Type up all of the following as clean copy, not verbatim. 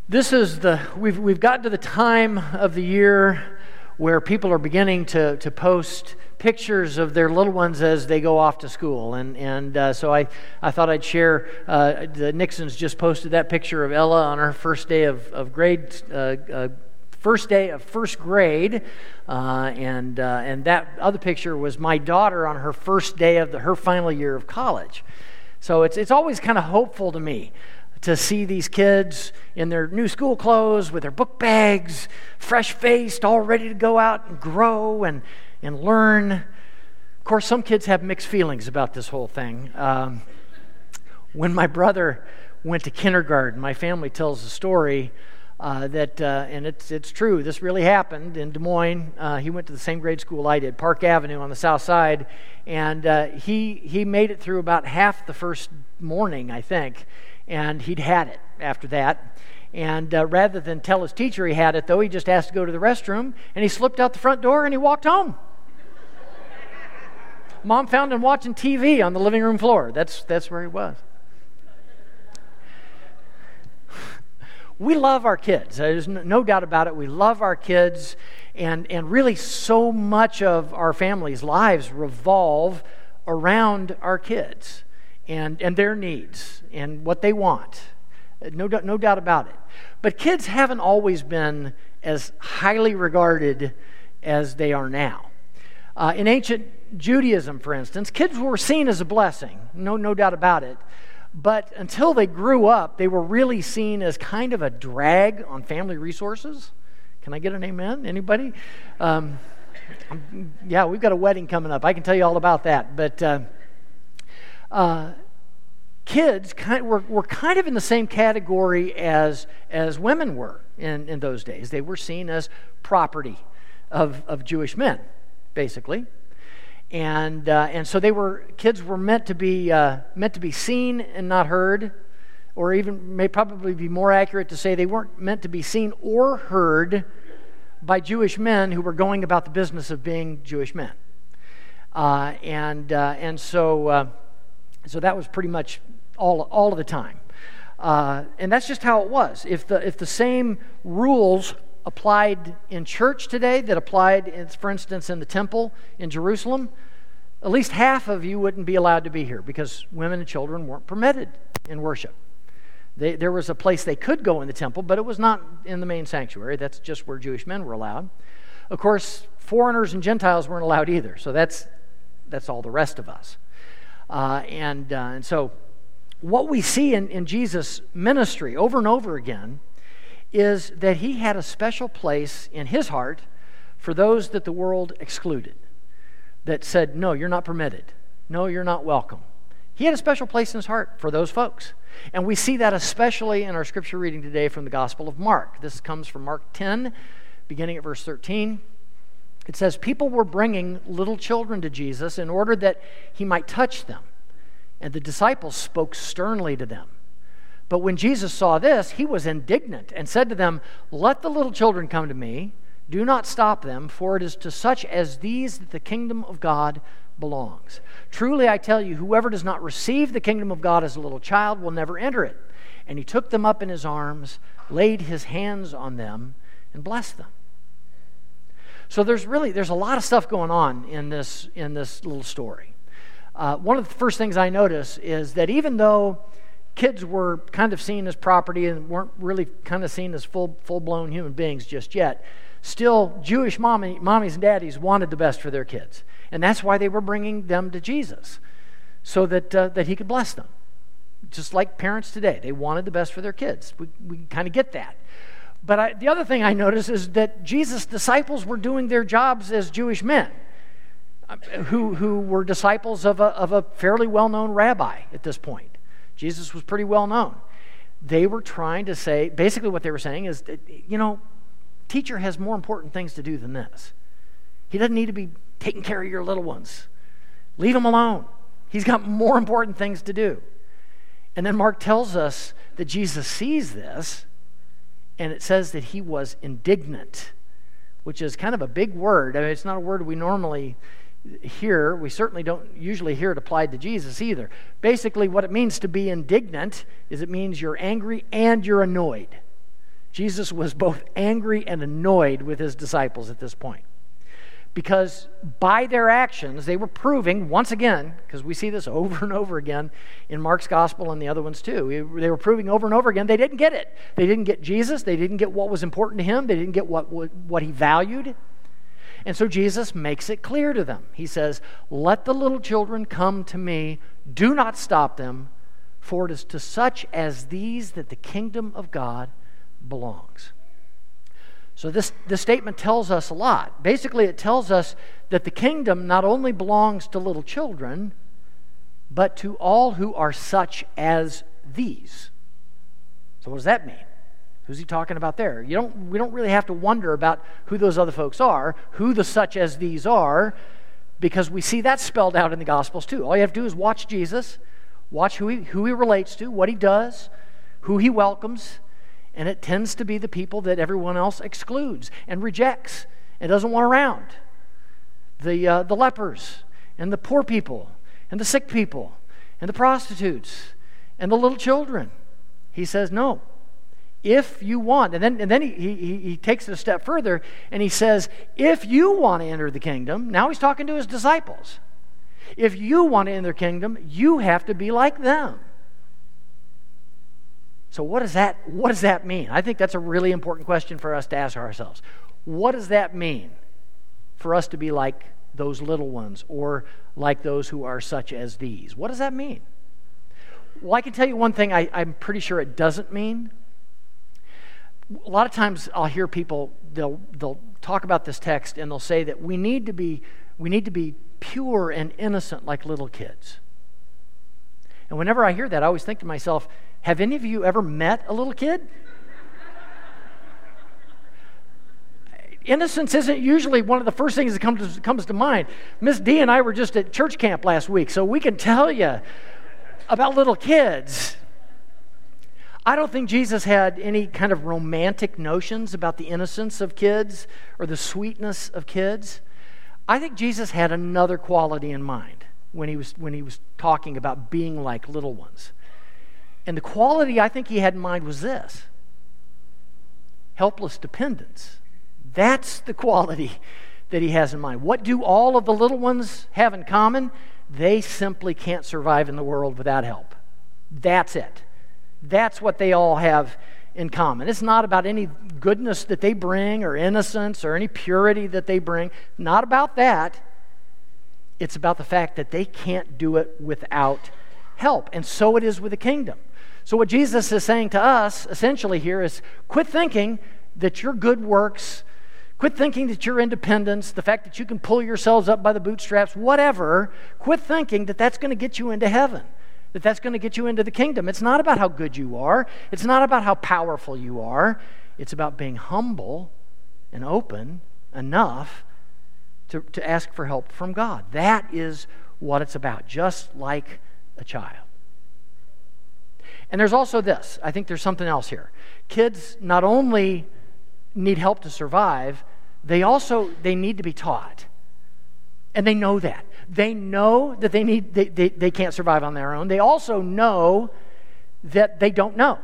We've gotten to the time of the year where people are beginning to post pictures of their little ones as they go off to school, and so I thought I'd share. The Nixons just posted that picture of Ella on her first day of first grade, and that other picture was my daughter on her first day of her final year of college. So it's always kind of hopeful to me to see these kids in their new school clothes with their book bags, fresh-faced, all ready to go out and grow and learn. Of course, some kids have mixed feelings about this whole thing. When my brother went to kindergarten, my family tells a story and it's true, this really happened in Des Moines. He went to the same grade school I did, Park Avenue on the south side, and he made it through about half the first morning, I think, and he'd had it after that. And rather than tell his teacher he had it, though, he just asked to go to the restroom, and he slipped out the front door and he walked home. Mom found him watching TV on the living room floor. That's where he was. We love our kids. There's no doubt about it. We love our kids, and really so much of our family's lives revolve around our kids and their needs and what they want. No doubt about it. But kids haven't always been as highly regarded as they are now. In ancient Judaism, for instance, kids were seen as a blessing. No doubt about it. But until they grew up, they were really seen as kind of a drag on family resources. Can I get an amen? Anybody? Yeah, we've got a wedding coming up. I can tell you all about that. But kids were kind of in the same category as women were in those days. They were seen as property of Jewish men, basically. And so kids were meant to be seen and not heard, or even may probably be more accurate to say they weren't meant to be seen or heard by Jewish men who were going about the business of being Jewish men. So that was pretty much all of the time, and that's just how it was. If the same rules applied in church today that applied, for instance, in the temple in Jerusalem, at least half of you wouldn't be allowed to be here because women and children weren't permitted in worship. There was a place they could go in the temple, but it was not in the main sanctuary. That's just where Jewish men were allowed. Of course, foreigners and Gentiles weren't allowed either, so that's all the rest of us. And so what we see in Jesus' ministry over and over again is that he had a special place in his heart for those that the world excluded, that said, no, you're not permitted. No, you're not welcome. He had a special place in his heart for those folks. And we see that especially in our scripture reading today from the Gospel of Mark. This comes from Mark 10, beginning at verse 13. It says, people were bringing little children to Jesus in order that he might touch them. And the disciples spoke sternly to them. But when Jesus saw this, he was indignant and said to them, let the little children come to me. Do not stop them, for it is to such as these that the kingdom of God belongs. Truly I tell you, whoever does not receive the kingdom of God as a little child will never enter it. And he took them up in his arms, laid his hands on them, and blessed them. So there's a lot of stuff going on in this little story. One of the first things I notice is that even though kids were kind of seen as property and weren't really kind of seen as full-blown human beings just yet, still Jewish mommies and daddies wanted the best for their kids. And that's why they were bringing them to Jesus, so that he could bless them. Just like parents today, they wanted the best for their kids. We kind of get that. But the other thing I notice is that Jesus' disciples were doing their jobs as Jewish men who were disciples of a fairly well-known rabbi at this point. Jesus was pretty well known. They were trying to say, basically what they were saying is, teacher has more important things to do than this. He doesn't need to be taking care of your little ones. Leave him alone. He's got more important things to do. And then Mark tells us that Jesus sees this, and it says that he was indignant, which is kind of a big word. I mean, it's not a word we normally hear. We certainly don't usually hear it applied to Jesus either. Basically, what it means to be indignant is it means you're angry and you're annoyed. Jesus was both angry and annoyed with his disciples at this point. Because by their actions, they were proving, once again, because we see this over and over again in Mark's gospel and the other ones too, they were proving over and over again they didn't get it. They didn't get Jesus. They didn't get what was important to him. They didn't get what he valued. And so Jesus makes it clear to them. He says, "Let the little children come to me. Do not stop them, for it is to such as these that the kingdom of God belongs." So this statement tells us a lot. Basically, it tells us that the kingdom not only belongs to little children, but to all who are such as these. So what does that mean? Who's he talking about there? We don't really have to wonder about who those other folks are, who the such as these are, because we see that spelled out in the Gospels too. All you have to do is watch Jesus, watch who he relates to, what he does, who he welcomes, and it tends to be the people that everyone else excludes and rejects and doesn't want around. The lepers and the poor people and the sick people and the prostitutes and the little children. He says, no. If you want, and then he takes it a step further and he says, if you want to enter the kingdom, now he's talking to his disciples. If you want to enter the kingdom, you have to be like them. So what does that mean? I think that's a really important question for us to ask ourselves. What does that mean for us to be like those little ones or like those who are such as these? What does that mean? Well, I can tell you one thing I'm pretty sure it doesn't mean. A lot of times I'll hear people, they'll talk about this text and they'll say that we need to be pure and innocent like little kids. And whenever I hear that, I always think to myself, have any of you ever met a little kid? Innocence isn't usually one of the first things that comes to mind. Miss D and I were just at church camp last week, so we can tell you about little kids. I don't think Jesus had any kind of romantic notions about the innocence of kids or the sweetness of kids. I think Jesus had another quality in mind when he was talking about being like little ones. And the quality I think he had in mind was this: helpless dependence. That's the quality that he has in mind. What do all of the little ones have in common? They simply can't survive in the world without help. That's it. That's what they all have in common. It's not about any goodness that they bring or innocence or any purity that they bring. Not about that. It's about the fact that they can't do it without help. And so it is with the kingdom. So what Jesus is saying to us essentially here is quit thinking that your good works, quit thinking that your independence, the fact that you can pull yourselves up by the bootstraps, whatever, quit thinking that that's going to get you into heaven, that that's going to get you into the kingdom. It's not about how good you are. It's not about how powerful you are. It's about being humble and open enough to ask for help from God. That is what it's about, just like a child. And there's also this. I think there's something else here. Kids not only need help to survive, they need to be taught. And they know that. They know that they can't survive on their own. They also know that they don't know.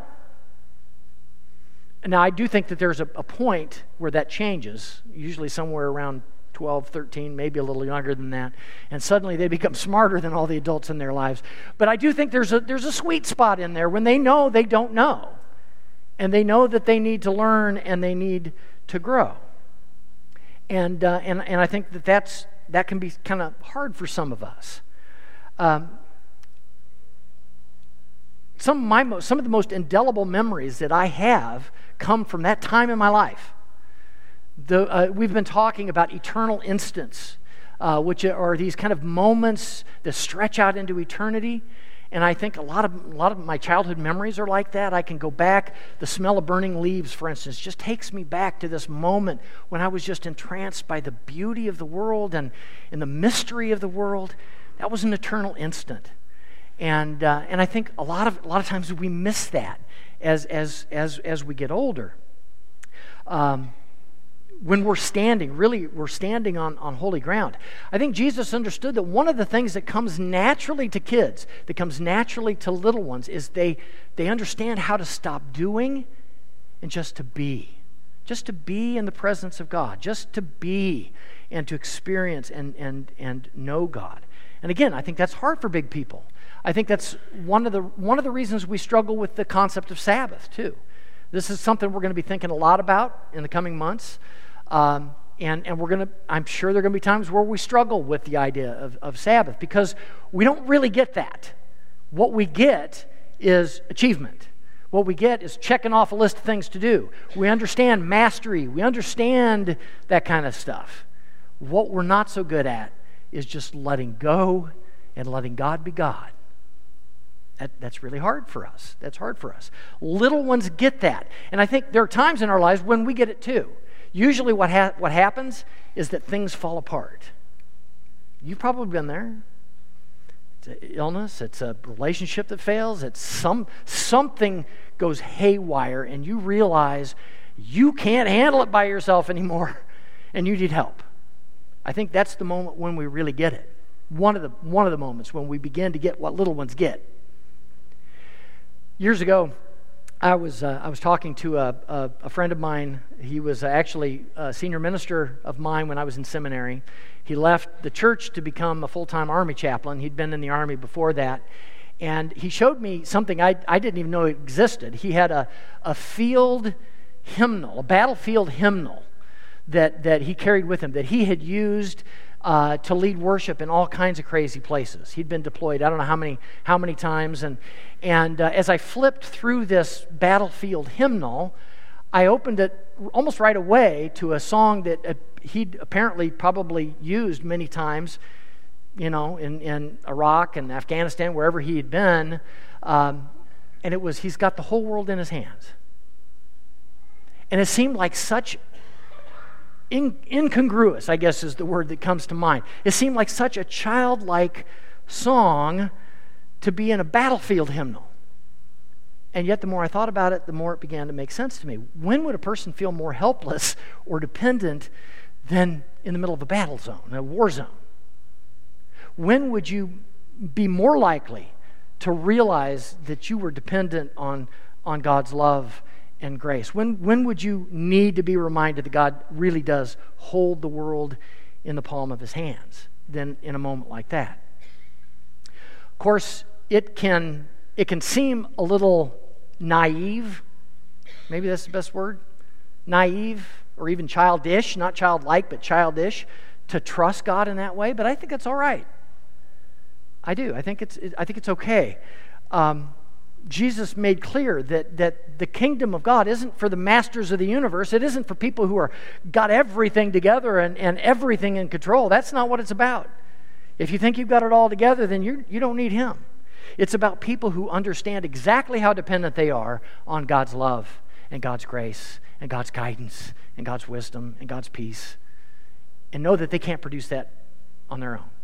Now, I do think that there's a point where that changes, usually somewhere around 12, 13, maybe a little younger than that, and suddenly they become smarter than all the adults in their lives. But I do think there's a sweet spot in there when they know they don't know, and they know that they need to learn and they need to grow. And I think that can be kind of hard for some of us. Some of the most indelible memories that I have come from that time in my life. We've been talking about eternal instants, which are these kind of moments that stretch out into eternity. And I think a lot of my childhood memories are like that. I can go back. The smell of burning leaves, for instance, just takes me back to this moment when I was just entranced by the beauty of the world and the mystery of the world. That was an eternal instant. And I think a lot of times we miss that as we get older. When we're standing on holy ground. I think Jesus understood that one of the things that comes naturally to kids, that comes naturally to little ones, is they understand how to stop doing and just to be. Just to be in the presence of God. Just to be and to experience and know God. And again, I think that's hard for big people. I think that's one of the reasons we struggle with the concept of Sabbath, too. This is something we're going to be thinking a lot about in the coming months. And I'm sure there are going to be times where we struggle with the idea of Sabbath because we don't really get that. What we get is achievement. What we get is checking off a list of things to do. We understand mastery. We understand that kind of stuff. What we're not so good at is just letting go and letting God be God. That's really hard for us. That's hard for us. Little ones get that. And I think there are times in our lives when we get it too. Usually what happens is that things fall apart. You've probably been there. It's an illness. It's a relationship that fails. It's something goes haywire and you realize you can't handle it by yourself anymore and you need help. I think that's the moment when we really get it. One of the moments when we begin to get what little ones get. Years ago, I was talking to a friend of mine. He was actually a senior minister of mine when I was in seminary. He left the church to become a full-time Army chaplain. He'd been in the Army before that. And he showed me something I didn't even know existed. He had a field hymnal, a battlefield hymnal that he carried with him, that he had used to lead worship in all kinds of crazy places. He'd been deployed, I don't know how many times. And as I flipped through this battlefield hymnal, I opened it almost right away to a song that he'd apparently probably used many times, in Iraq and Afghanistan, wherever he had been. And it was, he's got the whole world in his hands. And it seemed like such incongruous, I guess is the word that comes to mind. It seemed like such a childlike song to be in a battlefield hymnal. And yet the more I thought about it, the more it began to make sense to me. When would a person feel more helpless or dependent than in the middle of a battle zone, a war zone? When would you be more likely to realize that you were dependent on God's love and grace? When would you need to be reminded that God really does hold the world in the palm of his hands than in a moment like that? Of course, it can seem a little naive. Maybe that's the best word. Naive or even childish, not childlike, but childish, to trust God in that way, but I think it's all right. I do. I think it's okay. Jesus made clear that the kingdom of God isn't for the masters of the universe. It isn't for people who are got everything together and everything in control. That's not what it's about. If you think you've got it all together, then you don't need him. It's about people who understand exactly how dependent they are on God's love and God's grace and God's guidance and God's wisdom and God's peace, and know that they can't produce that on their own.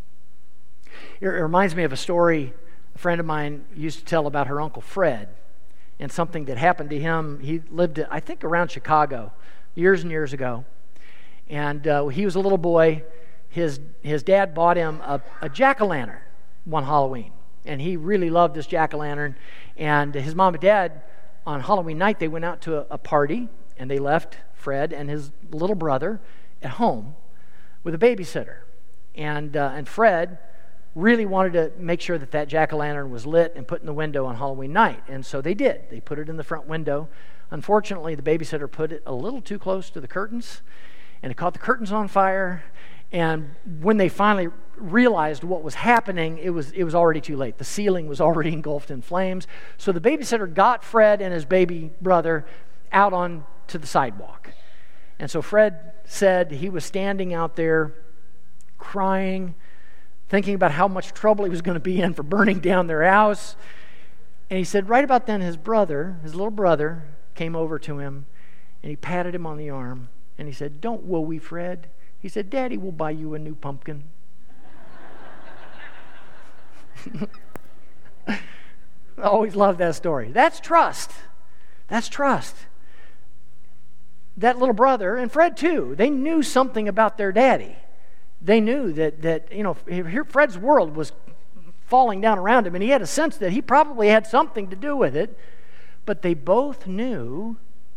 It reminds me of a story a friend of mine used to tell about her Uncle Fred and something that happened to him. He lived, I think, around Chicago years and years ago. And he was a little boy. His dad bought him a jack-o'-lantern one Halloween. And he really loved this jack-o'-lantern. And his mom and dad, on Halloween night, they went out to a party. And they left Fred and his little brother at home with a babysitter. And Fred really wanted to make sure that jack-o'-lantern was lit and put in the window on Halloween night. And so they did. They put it in the front window. Unfortunately, the babysitter put it a little too close to the curtains, and it caught the curtains on fire. And when they finally realized what was happening, it was already too late. The ceiling was already engulfed in flames. So the babysitter got Fred and his baby brother out onto the sidewalk. And so Fred said he was standing out there crying, thinking about how much trouble he was going to be in for burning down their house. And he said right about then his little brother, came over to him and he patted him on the arm and he said, "Don't worry, Fred." He said, "Daddy will buy you a new pumpkin." I always loved that story. That's trust. That's trust. That little brother, and Fred too, they knew something about their daddy. They knew that here Fred's world was falling down around him, and he had a sense that he probably had something to do with it. But they both knew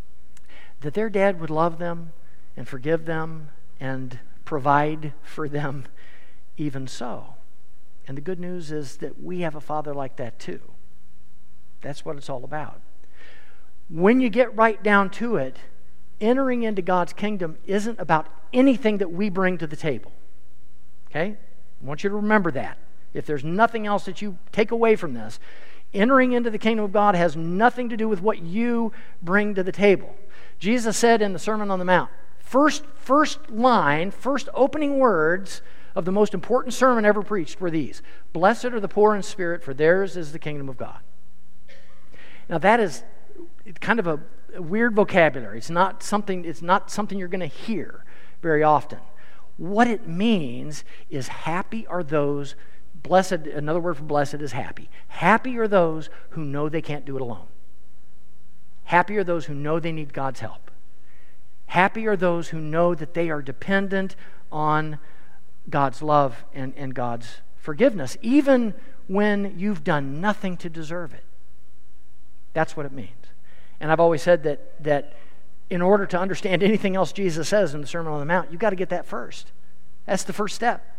that their dad would love them and forgive them and provide for them even so. And the good news is that we have a Father like that too. That's what it's all about. When you get right down to it, entering into God's kingdom isn't about anything that we bring to the table. Okay? I want you to remember that. If there's nothing else that you take away from this, entering into the kingdom of God has nothing to do with what you bring to the table. Jesus said in the Sermon on the Mount, first opening words of the most important sermon ever preached were these: "Blessed are the poor in spirit, for theirs is the kingdom of God." Now that is kind of a weird vocabulary. It's not something you're going to hear very often. What it means is happy are those, blessed, another word for blessed is happy. Happy are those who know they can't do it alone. Happy are those who know they need God's help. Happy are those who know that they are dependent on God's love and God's forgiveness, even when you've done nothing to deserve it. That's what it means. And I've always said that in order to understand anything else Jesus says in the Sermon on the Mount, you've got to get that first. That's the first step.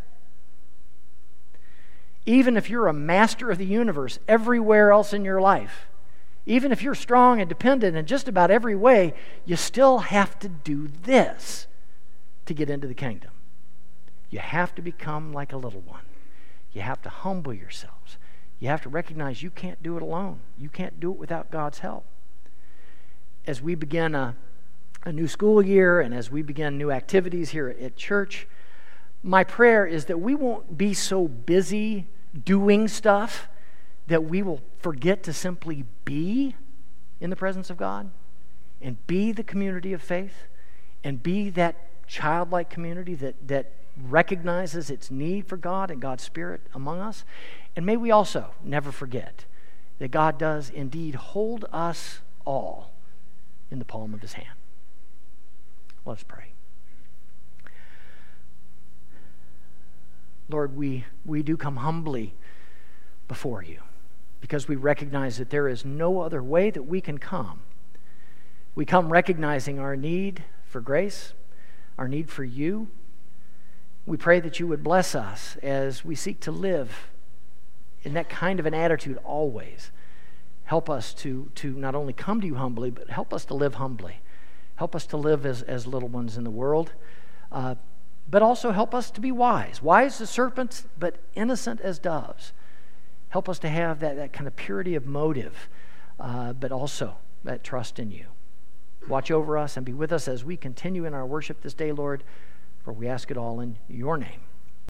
Even if you're a master of the universe everywhere else in your life, even if you're strong and dependent in just about every way, you still have to do this to get into the kingdom. You have to become like a little one. You have to humble yourselves. You have to recognize you can't do it alone. You can't do it without God's help. As we begin a new school year and as we begin new activities here at church, my prayer is that we won't be so busy doing stuff that we will forget to simply be in the presence of God and be the community of faith and be that childlike community that recognizes its need for God and God's Spirit among us. And may we also never forget that God does indeed hold us all in the palm of His hand. Let's pray. Lord, we do come humbly before You because we recognize that there is no other way that we can come. We come recognizing our need for grace, our need for You. We pray that You would bless us as we seek to live in that kind of an attitude always. Help us to not only come to You humbly, but help us to live humbly. Help us to live as little ones in the world. But also help us to be wise as serpents, but innocent as doves. Help us to have that kind of purity of motive, but also that trust in You. Watch over us and be with us as we continue in our worship this day, Lord, for we ask it all in Your name.